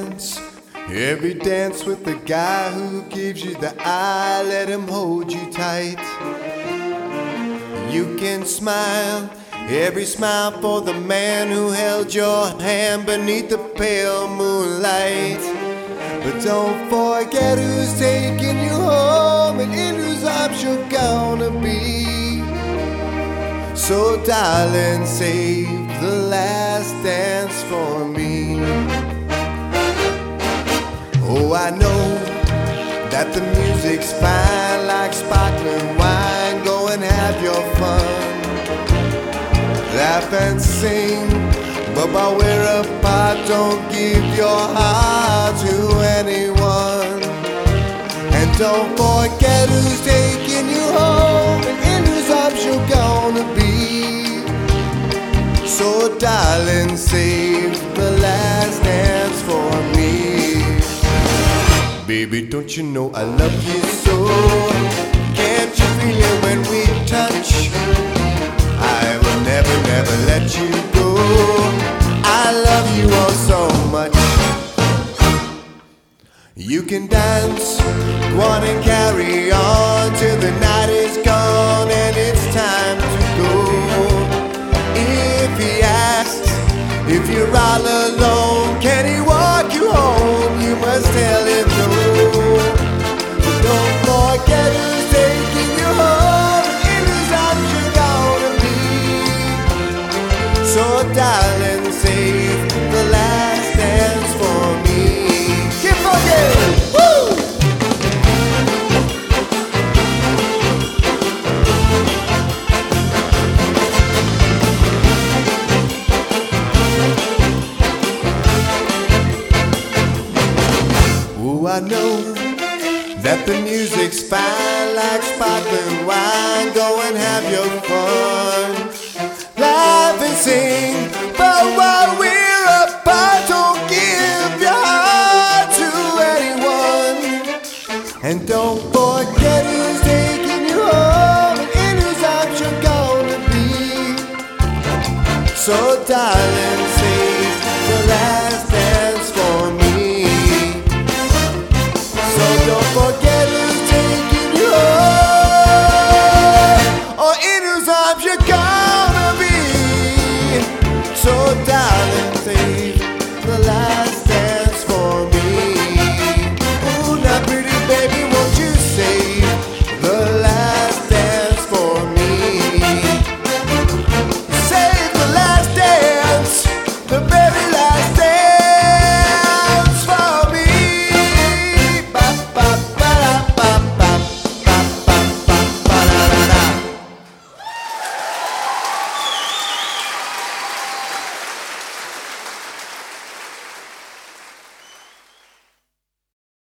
every dance with the guy who gives you the eye, let him hold you tight. You can smile, every smile for the man who held your hand beneath the pale moonlight. But don't forget who's taking you home and in whose arms you're gonna be. So darling, save the last dance for me. Oh, I know that the music's fine like sparkling wine. Go and have your fun, laugh and sing, but while we're apart, don't give your heart to anyone. And don't forget who's taking you home and in whose arms you're gonna be. So darling, save the last dance for me. Baby, don't you know I love you so? Can't you feel it when we touch? I will never, never let you go. I love you all so much. You can dance, go on and carry on till the night is gone and it's time to go. If he asks if you're all alone, can he walk you home? You must tell him no. But don't forget who's taking you home and in whose arms you're gonna be. So darling, save the last dance for me. Keep forgetting, woo! I know that the music's fine like sparkling wine. Go and have your fun, laugh and sing, but while we're apart, don't give your heart to anyone. And don't forget who's taking you home and in whose arms you're gonna be. So darling,